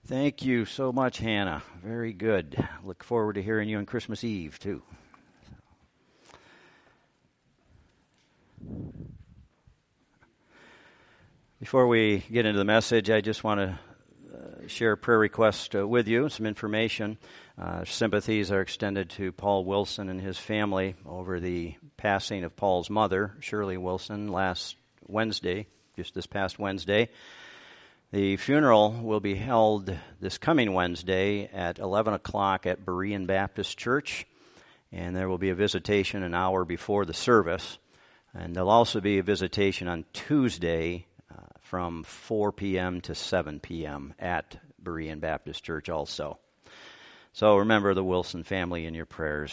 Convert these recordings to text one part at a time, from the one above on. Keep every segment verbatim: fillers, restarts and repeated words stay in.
Thank you so much, Hannah. Very good. Look forward to hearing you on Christmas Eve, too. Before we get into the message, I just want to uh, share a prayer request uh, with you, some information. Uh, sympathies are extended to Paul Wilson and his family over the passing of Paul's mother, Shirley Wilson, last Wednesday, just this past Wednesday. The funeral will be held this coming Wednesday at eleven o'clock at Berean Baptist Church, and there will be a visitation an hour before the service. And there'll also be a visitation on Tuesday uh, from four p.m. to seven p.m. at Berean Baptist Church also. So remember the Wilson family in your prayers.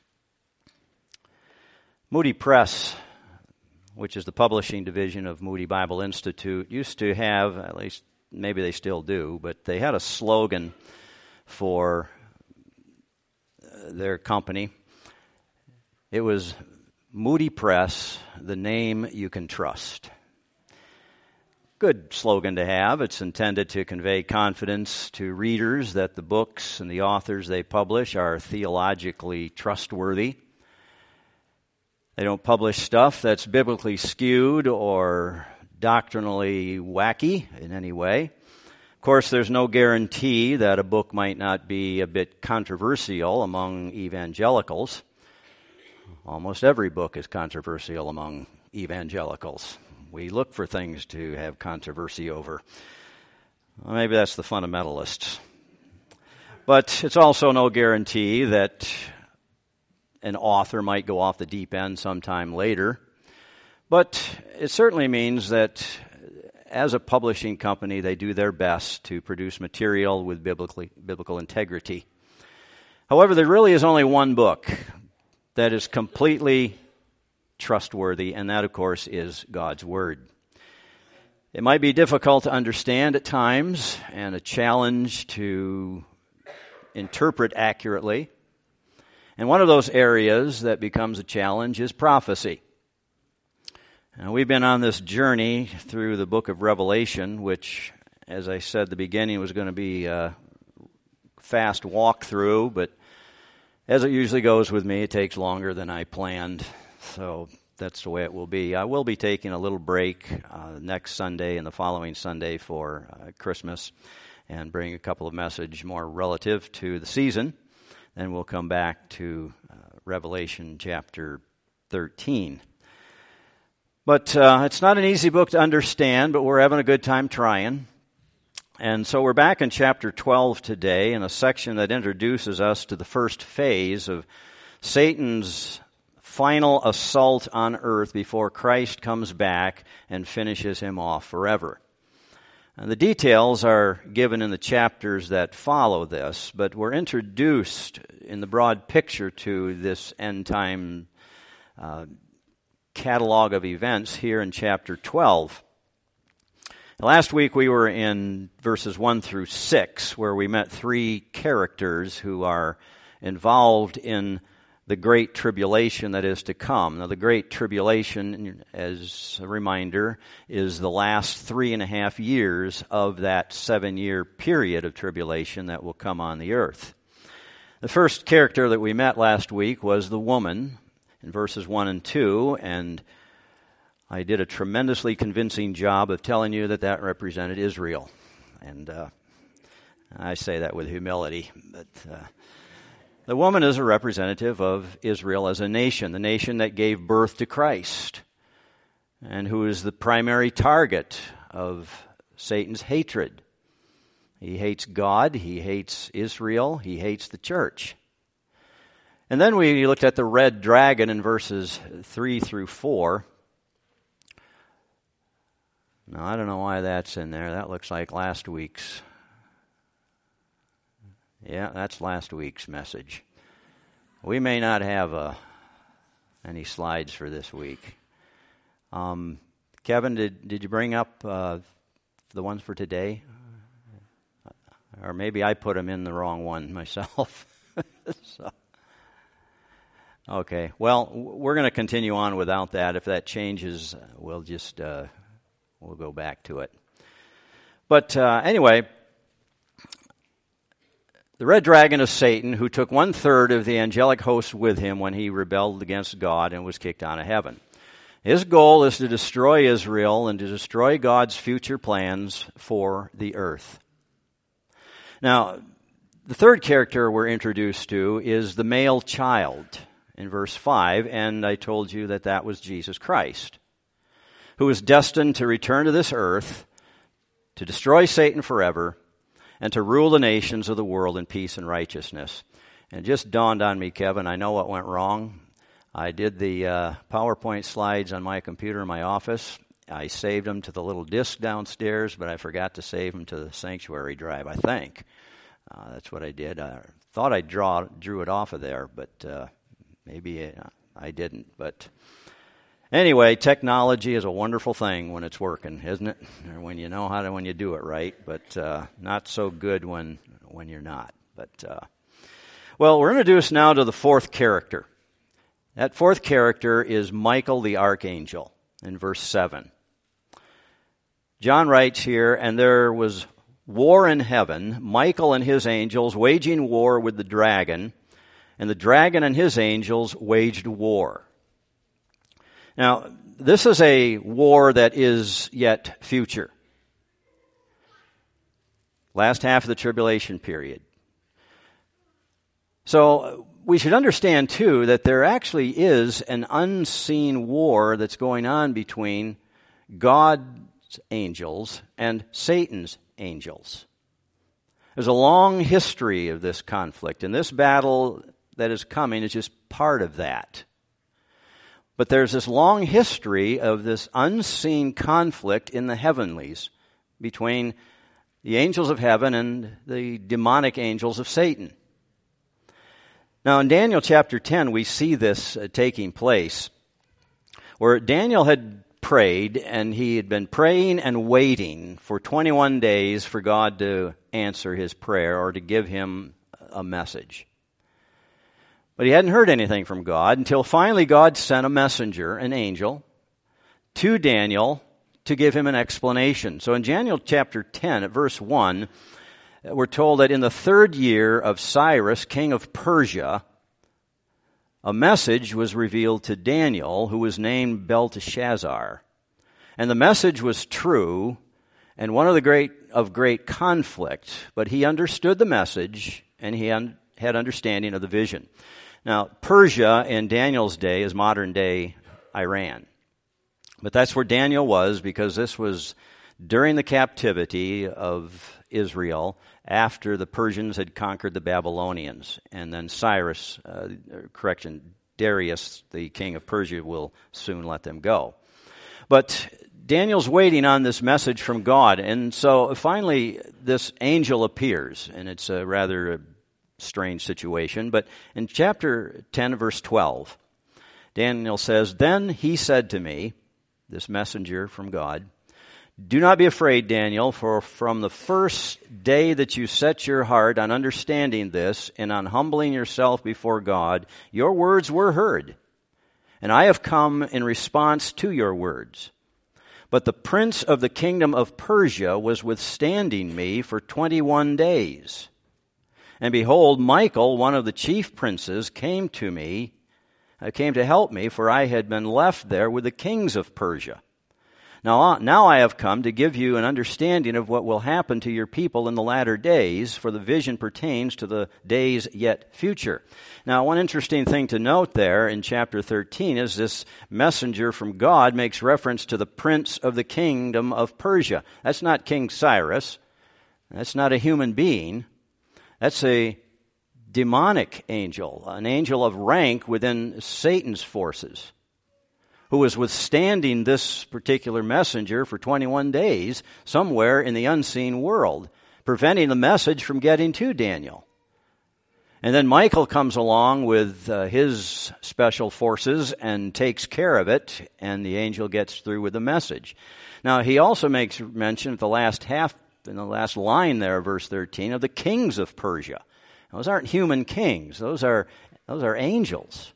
Moody Press, which is the publishing division of Moody Bible Institute, used to have, at least maybe they still do, but they had a slogan for their company. It was Moody Press, the name you can trust. Good slogan to have. It's intended to convey confidence to readers that the books and the authors they publish are theologically trustworthy. They don't publish stuff that's biblically skewed or doctrinally wacky in any way. Of course, there's no guarantee that a book might not be a bit controversial among evangelicals. Almost every book is controversial among evangelicals. We look for things to have controversy over. Well, maybe that's the fundamentalists. But it's also no guarantee that an author might go off the deep end sometime later. But it certainly means that as a publishing company, they do their best to produce material with biblically, biblical integrity. However, there really is only one book that is completely trustworthy, and that, of course, is God's Word. It might be difficult to understand at times and a challenge to interpret accurately. And one of those areas that becomes a challenge is prophecy. Now, we've been on this journey through the book of Revelation, which, as I said at the beginning, was going to be a fast walk through, but as it usually goes with me, it takes longer than I planned, so that's the way it will be. I will be taking a little break uh, next Sunday and the following Sunday for uh, Christmas and bring a couple of messages more relative to the season. Then we'll come back to uh, Revelation chapter thirteen. But uh, it's not an easy book to understand, but we're having a good time trying. And so we're back in chapter twelve today in a section that introduces us to the first phase of Satan's final assault on earth before Christ comes back and finishes him off forever. And the details are given in the chapters that follow this, but we're introduced in the broad picture to this end-time uh, catalog of events here in chapter twelve. Last week we were in verses one through six, where we met three characters who are involved in the Great Tribulation that is to come. Now, the Great Tribulation, as a reminder, is the last three and a half years of that seven-year period of tribulation that will come on the earth. The first character that we met last week was the woman in verses one and two, and I did a tremendously convincing job of telling you that that represented Israel. And uh, I say that with humility, but Uh, The woman is a representative of Israel as a nation, the nation that gave birth to Christ, and who is the primary target of Satan's hatred. He hates God, he hates Israel, he hates the church. And then we looked at the red dragon in verses three through four. Now, I don't know why that's in there. That looks like last week's. Yeah, that's last week's message. We may not have uh, any slides for this week. Um, Kevin, did did you bring up uh, the ones for today? Or maybe I put them in the wrong one myself. so. Okay, well, we're going to continue on without that. If that changes, we'll just uh, we'll go back to it. But uh, anyway, The red dragon is Satan, who took one-third of the angelic host with him when he rebelled against God and was kicked out of heaven. His goal is to destroy Israel and to destroy God's future plans for the earth. Now, the third character we're introduced to is the male child in verse five, and I told you that that was Jesus Christ, who is destined to return to this earth to destroy Satan forever and to rule the nations of the world in peace and righteousness. And it just dawned on me, Kevin, I know what went wrong. I did the uh, PowerPoint slides on my computer in my office. I saved them to the little disk downstairs, but I forgot to save them to the sanctuary drive, I think. Uh, that's what I did. I thought I draw, drew it off of there, but uh, maybe I didn't. But anyway, technology is a wonderful thing when it's working, isn't it? Or when you know how to, when you do it right, but uh, not so good when when you're not. But uh, well, we're introduced now to the fourth character. That fourth character is Michael the archangel in verse seven. John writes here, and there was war in heaven, Michael and his angels waging war with the dragon, and the dragon and his angels waged war. Now, this is a war that is yet future. Last half of the tribulation period. So, we should understand, too, that there actually is an unseen war that's going on between God's angels and Satan's angels. There's a long history of this conflict, and this battle that is coming is just part of that. But there's this long history of this unseen conflict in the heavenlies between the angels of heaven and the demonic angels of Satan. Now, in Daniel chapter ten, we see this uh, taking place, where Daniel had prayed, and he had been praying and waiting for twenty-one days for God to answer his prayer or to give him a message. But he hadn't heard anything from God until finally God sent a messenger, an angel, to Daniel to give him an explanation. So in Daniel chapter ten, at verse one, we're told that in the third year of Cyrus, king of Persia, a message was revealed to Daniel, who was named Belteshazzar. And the message was true and one of the great of great conflict, but he understood the message and he un, had understanding of the vision. Now, Persia in Daniel's day is modern-day Iran. But that's where Daniel was, because this was during the captivity of Israel after the Persians had conquered the Babylonians. And then Cyrus, uh, correction, Darius, the king of Persia, will soon let them go. But Daniel's waiting on this message from God. And so finally this angel appears, and it's a rather strange situation. But in chapter ten, verse twelve, Daniel says, "Then he said to me," this messenger from God, "Do not be afraid, Daniel, for from the first day that you set your heart on understanding this and on humbling yourself before God, your words were heard, and I have come in response to your words. But the prince of the kingdom of Persia was withstanding me for twenty-one days. And behold, Michael, one of the chief princes, came to me, uh, came to help me, for I had been left there with the kings of Persia. Now, now I have come to give you an understanding of what will happen to your people in the latter days, for the vision pertains to the days yet future." Now, one interesting thing to note there in chapter thirteen is this messenger from God makes reference to the prince of the kingdom of Persia. That's not King Cyrus. That's not a human being. That's a demonic angel, an angel of rank within Satan's forces, who was withstanding this particular messenger for twenty-one days somewhere in the unseen world, preventing the message from getting to Daniel. And then Michael comes along with uh, his special forces and takes care of it, and the angel gets through with the message. Now, he also makes mention at the last half, in the last line there, verse thirteen, of the kings of Persia. Those aren't human kings. Those are, those are angels.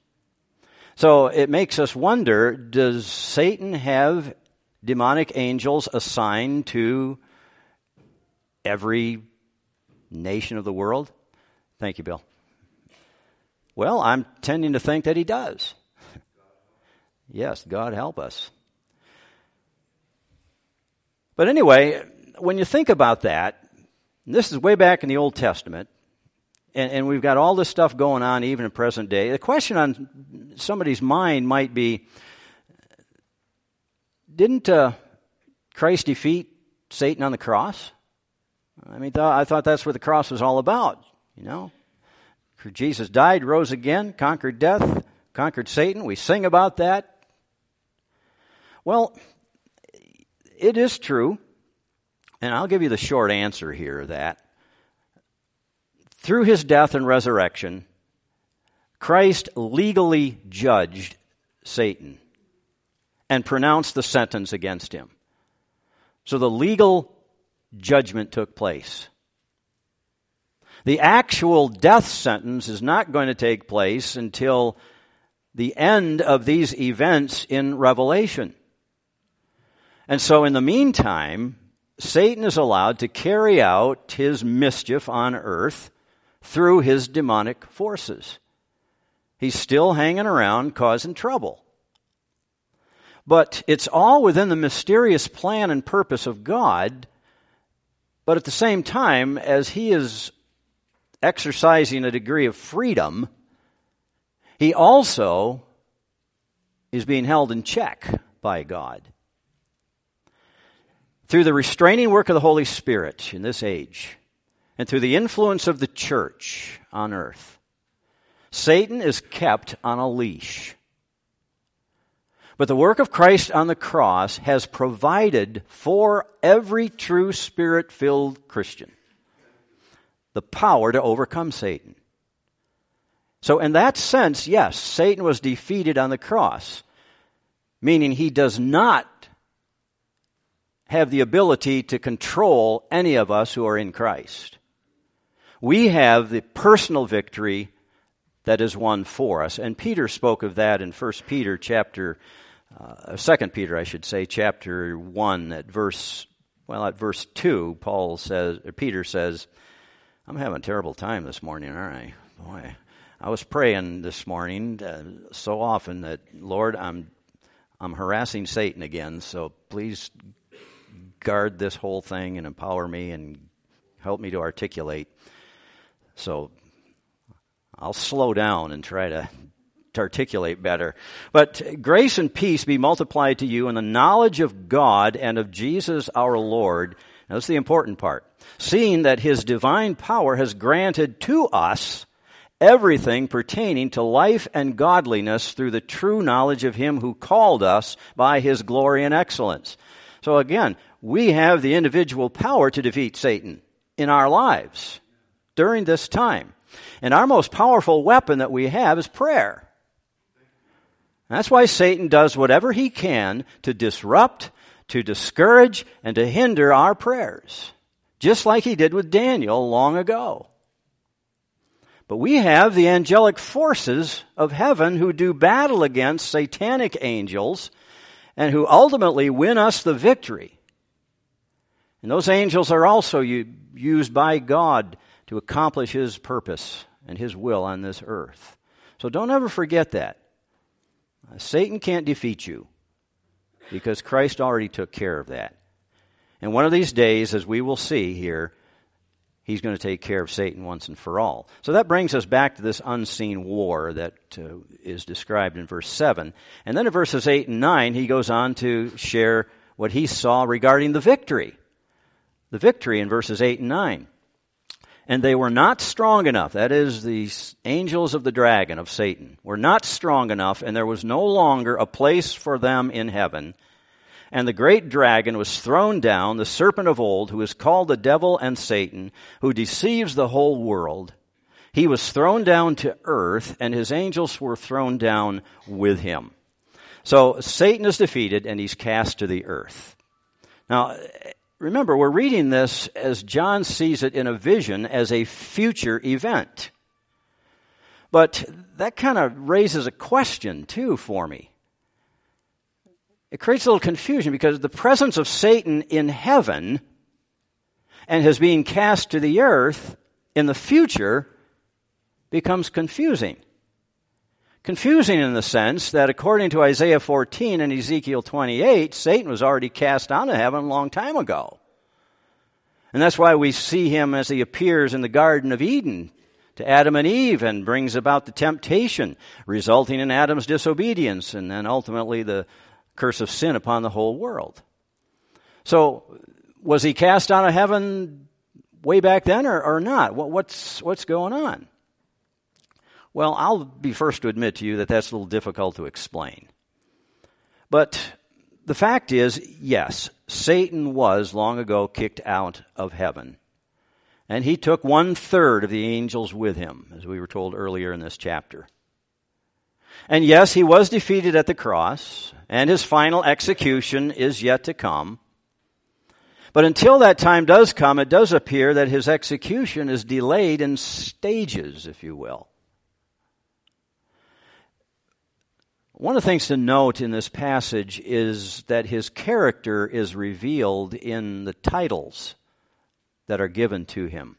So it makes us wonder, does Satan have demonic angels assigned to every nation of the world? Thank you, Bill. Well, I'm tending to think that he does. Yes, God help us. But anyway, when you think about that, this is way back in the Old Testament, and, and we've got all this stuff going on even in present day. The question on somebody's mind might be, didn't uh, Christ defeat Satan on the cross? I mean, th- I thought that's what the cross was all about, you know. Jesus died, rose again, conquered death, conquered Satan. We sing about that. Well, it is true, and I'll give you the short answer here, that through his death and resurrection, Christ legally judged Satan and pronounced the sentence against him. So the legal judgment took place. The actual death sentence is not going to take place until the end of these events in Revelation. And so in the meantime, Satan is allowed to carry out his mischief on earth through his demonic forces. He's still hanging around causing trouble. But it's all within the mysterious plan and purpose of God. But at the same time, as he is exercising a degree of freedom, he also is being held in check by God. Through the restraining work of the Holy Spirit in this age, and through the influence of the church on earth, Satan is kept on a leash. But the work of Christ on the cross has provided for every true Spirit-filled Christian the power to overcome Satan. So in that sense, yes, Satan was defeated on the cross, meaning he does not have the ability to control any of us who are in Christ. We have the personal victory that is won for us. And Peter spoke of that in First Peter chapter, uh, Second Peter, I should say, chapter one, at verse, well, at verse two, Paul says, or Peter says, I'm having a terrible time this morning, aren't I? Boy, I was praying this morning uh, so often that, Lord, I'm I'm harassing Satan again, so please guard this whole thing and empower me and help me to articulate. So I'll slow down and try to, to articulate better. But grace and peace be multiplied to you in the knowledge of God and of Jesus our Lord. Now, that's the important part. Seeing that his divine power has granted to us everything pertaining to life and godliness through the true knowledge of him who called us by his glory and excellence. So again, we have the individual power to defeat Satan in our lives during this time. And our most powerful weapon that we have is prayer. That's why Satan does whatever he can to disrupt, to discourage, and to hinder our prayers, just like he did with Daniel long ago. But we have the angelic forces of heaven who do battle against satanic angels and who ultimately win us the victory. And those angels are also used by God to accomplish his purpose and his will on this earth. So don't ever forget that. Satan can't defeat you because Christ already took care of that. And one of these days, as we will see here, he's going to take care of Satan once and for all. So that brings us back to this unseen war that uh, is described in verse seven. And then in verses eight and nine, he goes on to share what he saw regarding the victory. The victory in verses eight and nine. And they were not strong enough, that is, the angels of the dragon, of Satan, were not strong enough, and there was no longer a place for them in heaven. And the great dragon was thrown down, the serpent of old, who is called the devil and Satan, who deceives the whole world. He was thrown down to earth, and his angels were thrown down with him. So Satan is defeated, and he's cast to the earth. Now, remember, we're reading this as John sees it in a vision as a future event. But that kind of raises a question, too, for me. It creates a little confusion because the presence of Satan in heaven and his being cast to the earth in the future becomes confusing. Confusing in the sense that according to Isaiah fourteen and Ezekiel twenty-eight, Satan was already cast out of heaven a long time ago. And that's why we see him as he appears in the Garden of Eden to Adam and Eve and brings about the temptation, resulting in Adam's disobedience and then ultimately the curse of sin upon the whole world. So, was he cast out of heaven way back then or, or not? What, what's, what's going on? Well, I'll be first to admit to you that that's a little difficult to explain. But the fact is, yes, Satan was long ago kicked out of heaven. And he took one third of the angels with him, as we were told earlier in this chapter. And yes, he was defeated at the cross, and his final execution is yet to come. But until that time does come, it does appear that his execution is delayed in stages, if you will. One of the things to note in this passage is that his character is revealed in the titles that are given to him.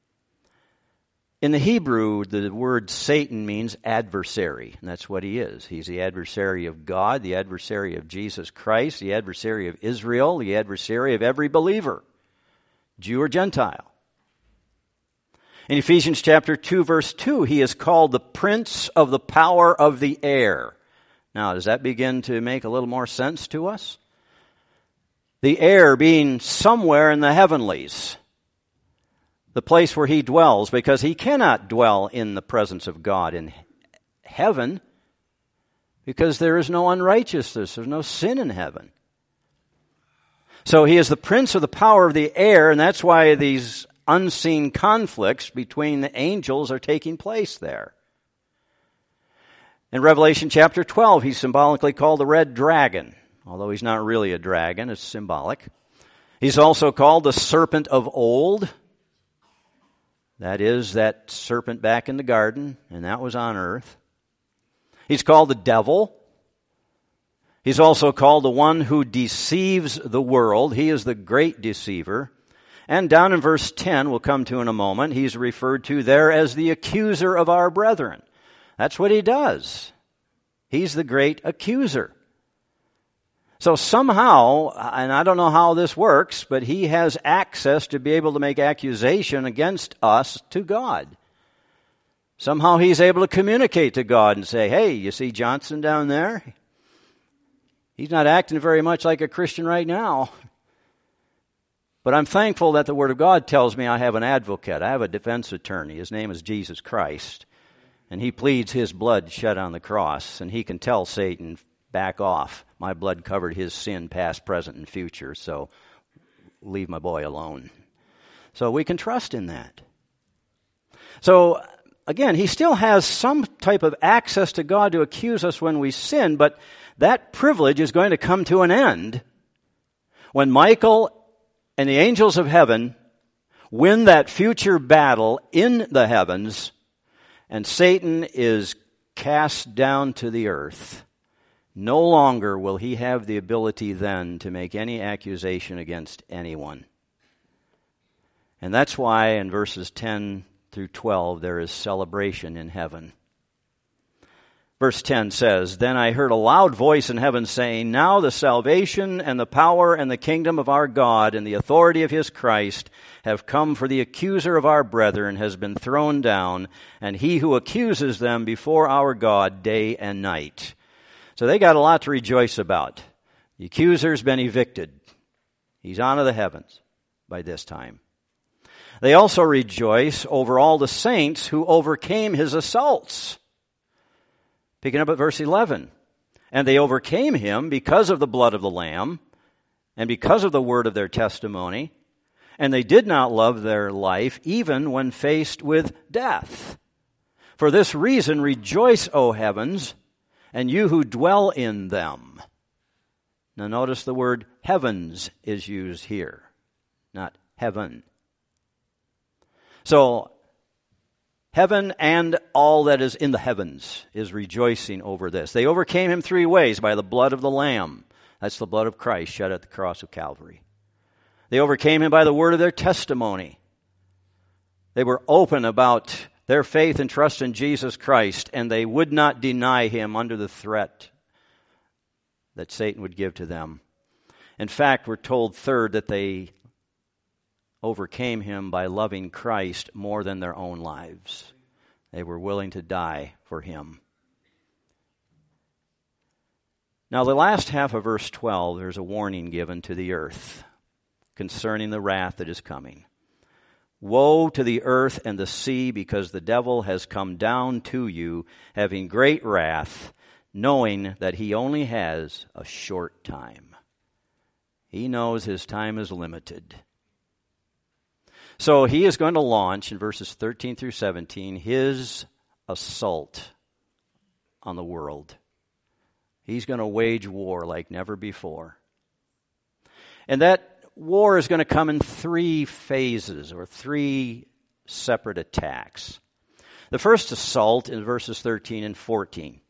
In the Hebrew, the word Satan means adversary, and that's what he is. He's the adversary of God, the adversary of Jesus Christ, the adversary of Israel, the adversary of every believer, Jew or Gentile. In Ephesians chapter two, verse two, he is called the prince of the power of the air. Now, does that begin to make a little more sense to us? The air being somewhere in the heavenlies, the place where he dwells, because he cannot dwell in the presence of God in heaven, because there is no unrighteousness, there's no sin in heaven. So he is the prince of the power of the air, and that's why these unseen conflicts between the angels are taking place there. In Revelation chapter twelve, he's symbolically called the red dragon, although he's not really a dragon, it's symbolic. He's also called the serpent of old. That is, that serpent back in the garden, and that was on earth. He's called the devil. He's also called the one who deceives the world. He is the great deceiver. And down in verse ten, we'll come to in a moment, he's referred to there as the accuser of our brethren. That's what he does. He's the great accuser. So somehow, and I don't know how this works, but he has access to be able to make accusation against us to God. Somehow he's able to communicate to God and say, hey, you see Johnson down there? He's not acting very much like a Christian right now. But I'm thankful that the Word of God tells me I have an advocate. I have a defense attorney. His name is Jesus Christ. And he pleads his blood shed on the cross. And he can tell Satan, back off. My blood covered his sin, past, present, and future. So leave my boy alone. So we can trust in that. So again, he still has some type of access to God to accuse us when we sin. But that privilege is going to come to an end when Michael and the angels of heaven win that future battle in the heavens, and Satan is cast down to the earth. No longer will he have the ability then to make any accusation against anyone. And that's why in verses ten through twelve there is celebration in heaven. Verse ten says, Then I heard a loud voice in heaven saying, Now the salvation and the power and the kingdom of our God and the authority of his Christ have come, for the accuser of our brethren has been thrown down, and he who accuses them before our God day and night. So they got a lot to rejoice about. The accuser's been evicted. He's on to the heavens by this time. They also rejoice over all the saints who overcame his assaults. Picking up at verse eleven. And they overcame him because of the blood of the Lamb and because of the word of their testimony. And they did not love their life even when faced with death. For this reason rejoice, O heavens, and you who dwell in them. Now notice the word heavens is used here, not heaven. So, heaven and all that is in the heavens is rejoicing over this. They overcame him three ways: by the blood of the Lamb. That's the blood of Christ shed at the cross of Calvary. They overcame him by the word of their testimony. They were open about their faith and trust in Jesus Christ, and they would not deny him under the threat that Satan would give to them. In fact, we're told, third, that they overcame him by loving Christ more than their own lives. They were willing to die for him. Now, the last half of verse twelve, there's a warning given to the earth concerning the wrath that is coming. Woe to the earth and the sea, because the devil has come down to you, having great wrath, knowing that he only has a short time. He knows his time is limited. So he is going to launch, in verses thirteen through seventeen, his assault on the world. He's going to wage war like never before. And that war is going to come in three phases, or three separate attacks. The first assault is verses thirteen and fourteen.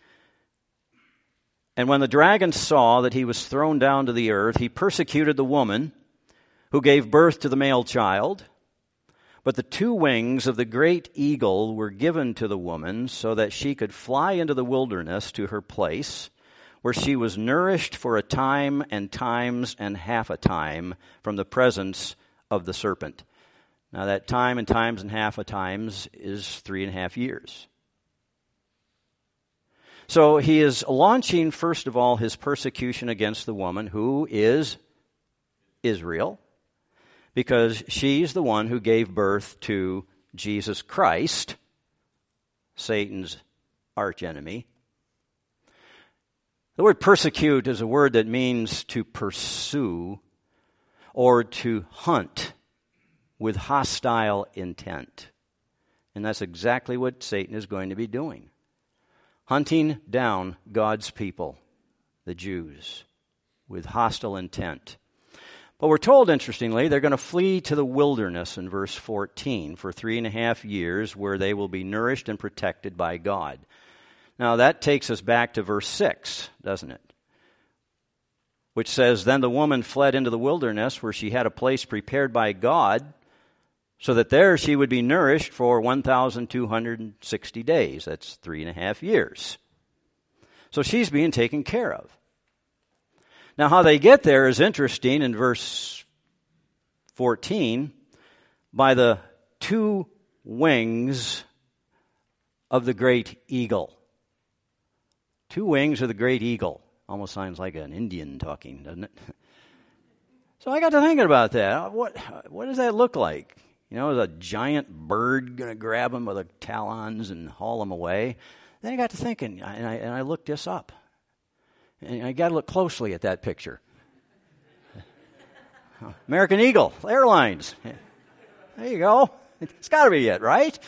And when the dragon saw that he was thrown down to the earth, he persecuted the woman who gave birth to the male child. But the two wings of the great eagle were given to the woman so that she could fly into the wilderness to her place, where she was nourished for a time and times and half a time from the presence of the serpent. Now that time and times and half a times is three and a half years. So he is launching, first of all, his persecution against the woman, who is Israel, because she's the one who gave birth to Jesus Christ, Satan's archenemy. The word persecute is a word that means to pursue or to hunt with hostile intent. And that's exactly what Satan is going to be doing. Hunting down God's people, the Jews, with hostile intent. But we're told, interestingly, they're going to flee to the wilderness in verse fourteen for three and a half years, where they will be nourished and protected by God. Now that takes us back to verse six, doesn't it? Which says, "Then the woman fled into the wilderness, where she had a place prepared by God, so that there she would be nourished for one thousand two hundred sixty days. That's three and a half years. So she's being taken care of. Now how they get there is interesting in verse fourteen. By the two wings of the great eagle. Two wings of the great eagle. Almost sounds like an Indian talking, doesn't it? So I got to thinking about that. What, what does that look like? You know, is a giant bird going to grab him with the talons and haul him away? Then I got to thinking, and I, and I looked this up. And I got to look closely at that picture. American Eagle Airlines. There you go. It's got to be it, right?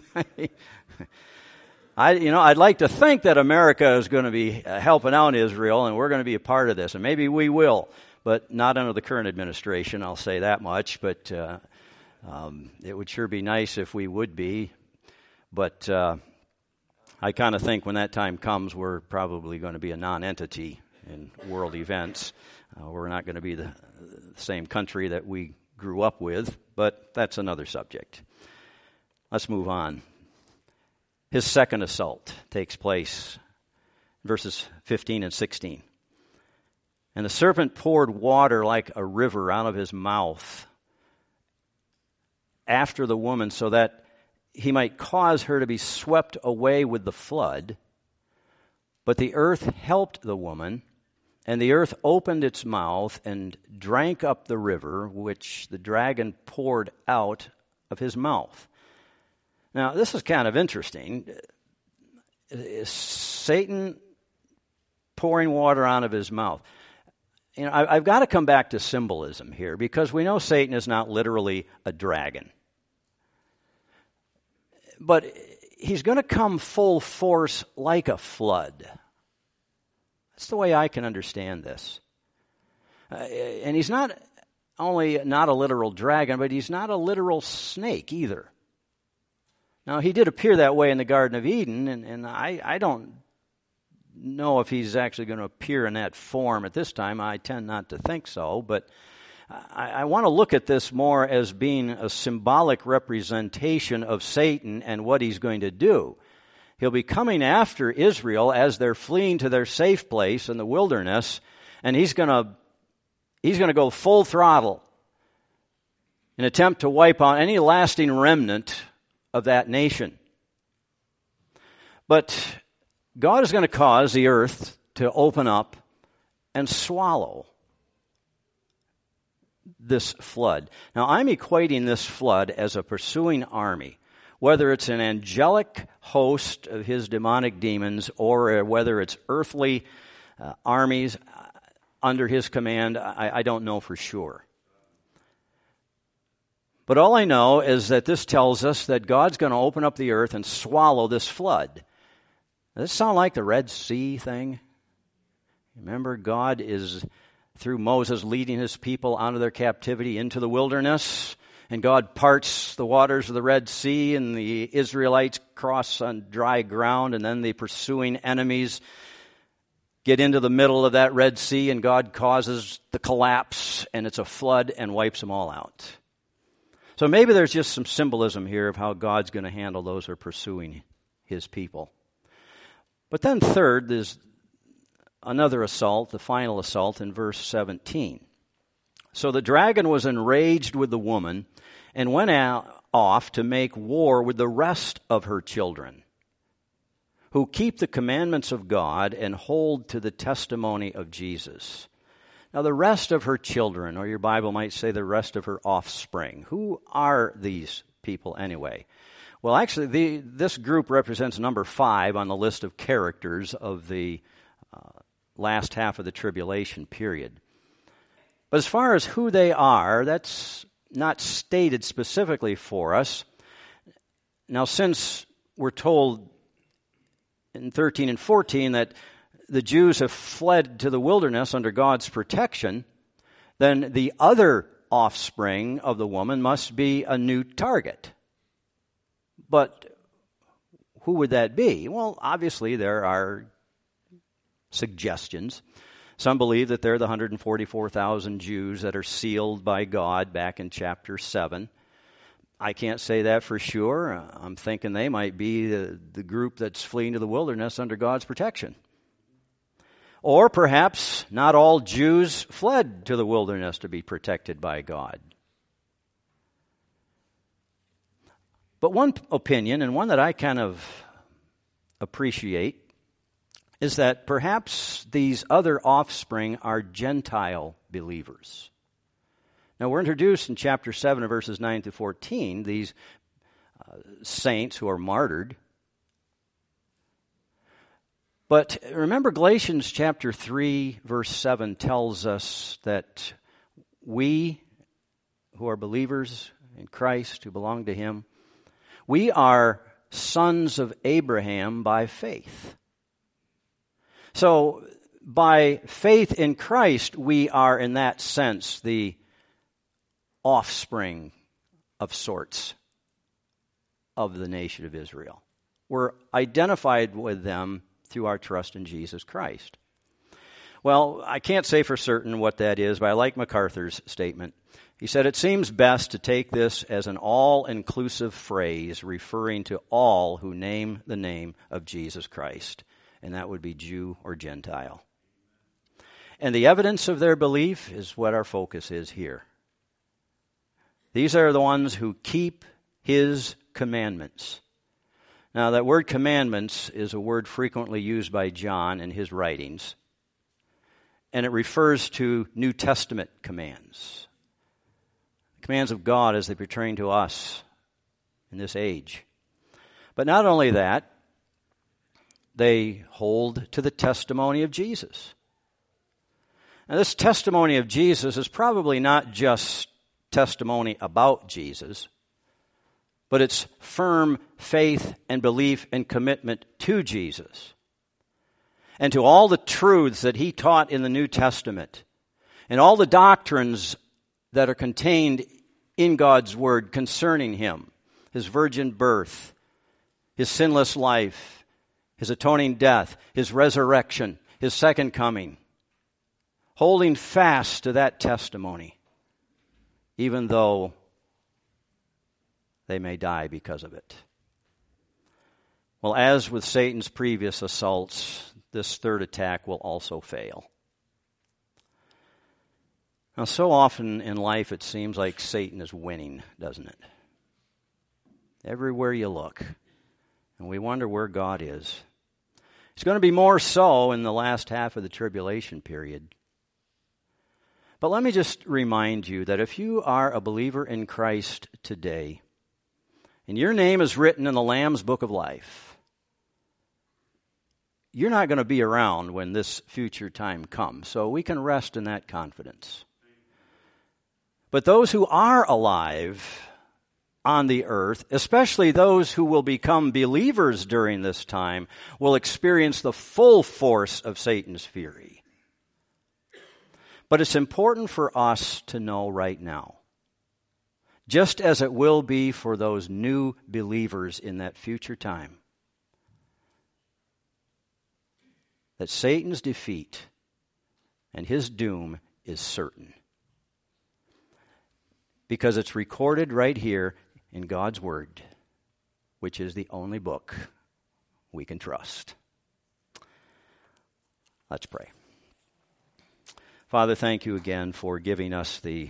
I, you know, I'd like to think that America is going to be helping out Israel, and we're going to be a part of this, and maybe we will, but not under the current administration. I'll say that much. But uh, Um, it would sure be nice if we would be, but uh, I kind of think when that time comes, we're probably going to be a non-entity in world events. Uh, we're not going to be the, the same country that we grew up with, but that's another subject. Let's move on. His second assault takes place, verses fifteen and sixteen. "And the serpent poured water like a river out of his mouth after the woman, so that he might cause her to be swept away with the flood. But the earth helped the woman, and the earth opened its mouth and drank up the river, which the dragon poured out of his mouth." Now, this is kind of interesting. Is Satan pouring water out of his mouth? You know, I, I've got to come back to symbolism here, because we know Satan is not literally a dragon. But he's going to come full force like a flood. That's the way I can understand this. Uh, and he's not only not a literal dragon, but he's not a literal snake either. Now, he did appear that way in the Garden of Eden, and, and I, I don't know if he's actually going to appear in that form at this time. I tend not to think so, but I, I want to look at this more as being a symbolic representation of Satan and what he's going to do. He'll be coming after Israel as they're fleeing to their safe place in the wilderness, and he's going to he's going to go full throttle in an attempt to wipe out any lasting remnant of that nation. But God is going to cause the earth to open up and swallow this flood. Now, I'm equating this flood as a pursuing army, whether it's an angelic host of his demonic demons or whether it's earthly uh, armies under his command. I, I don't know for sure. But all I know is that this tells us that God's going to open up the earth and swallow this flood. Does this sound like the Red Sea thing? Remember, God is, through Moses, leading his people out of their captivity into the wilderness, and God parts the waters of the Red Sea, and the Israelites cross on dry ground, and then the pursuing enemies get into the middle of that Red Sea, and God causes the collapse, and it's a flood and wipes them all out. So maybe there's just some symbolism here of how God's going to handle those who are pursuing his people. But then third, there's another assault, the final assault in verse seventeen. So the dragon was enraged with the woman and went out, off to make war with the rest of her children, who keep the commandments of God and hold to the testimony of Jesus. Now the rest of her children, or your Bible might say the rest of her offspring. Who are these people anyway? Well, actually, the, this group represents number five on the list of characters of the uh, last half of the tribulation period. But as far as who they are, that's not stated specifically for us. Now, since we're told in thirteen and fourteen that the Jews have fled to the wilderness under God's protection, then the other offspring of the woman must be a new target. But who would that be? Well, obviously there are suggestions. Some believe that they're the one hundred forty-four thousand Jews that are sealed by God back in chapter seven. I can't say that for sure. I'm thinking they might be the, the group that's fleeing to the wilderness under God's protection. Or perhaps not all Jews fled to the wilderness to be protected by God. But one opinion, and one that I kind of appreciate, is that perhaps these other offspring are Gentile believers. Now, we're introduced in chapter seven, verses nine to fourteen, these uh, saints who are martyred. But remember, Galatians chapter three, verse seven tells us that we who are believers in Christ, who belong to him, we are sons of Abraham by faith. So, by faith in Christ, we are, in that sense, the offspring of sorts of the nation of Israel. We're identified with them through our trust in Jesus Christ. Well, I can't say for certain what that is, but I like MacArthur's statement. He said, it seems best to take this as an all-inclusive phrase referring to all who name the name of Jesus Christ, and that would be Jew or Gentile. And the evidence of their belief is what our focus is here. These are the ones who keep his commandments. Now, that word commandments is a word frequently used by John in his writings, and it refers to New Testament commands. Commands of God as they pertain to us in this age. But not only that, they hold to the testimony of Jesus. Now, this testimony of Jesus is probably not just testimony about Jesus, but it's firm faith and belief and commitment to Jesus and to all the truths that he taught in the New Testament and all the doctrines that are contained in God's Word concerning him, his virgin birth, his sinless life, his atoning death, his resurrection, his second coming, holding fast to that testimony. even though they may die because of it. Well, as with Satan's previous assaults, this third attack will also fail. Now, so often in life it seems like Satan is winning, doesn't it? Everywhere you look. And we wonder where God is. It's going to be more so in the last half of the tribulation period. But let me just remind you that if you are a believer in Christ today, and your name is written in the Lamb's Book of Life, you're not going to be around when this future time comes. So we can rest in that confidence. But those who are alive on the earth, especially those who will become believers during this time, will experience the full force of Satan's fury. But it's important for us to know right now, just as it will be for those new believers in that future time, that Satan's defeat and his doom is certain. Because it's recorded right here in God's Word, which is the only book we can trust. Let's pray. Father, thank you again for giving us the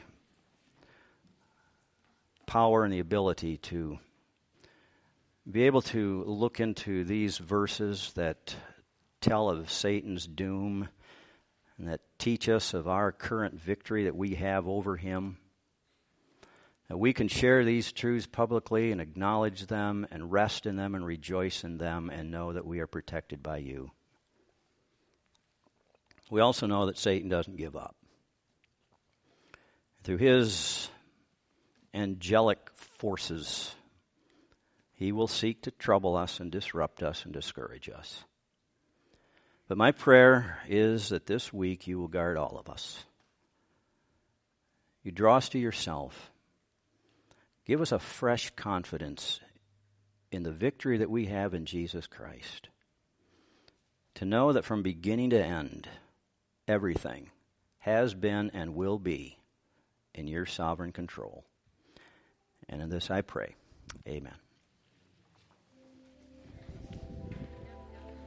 power and the ability to be able to look into these verses that tell of Satan's doom and that teach us of our current victory that we have over him. That we can share these truths publicly and acknowledge them and rest in them and rejoice in them and know that we are protected by you. We also know that Satan doesn't give up. Through his angelic forces, he will seek to trouble us and disrupt us and discourage us. But my prayer is that this week you will guard all of us. You draw us to yourself. Give us a fresh confidence in the victory that we have in Jesus Christ. To know that from beginning to end, everything has been and will be in your sovereign control. And in this I pray. Amen.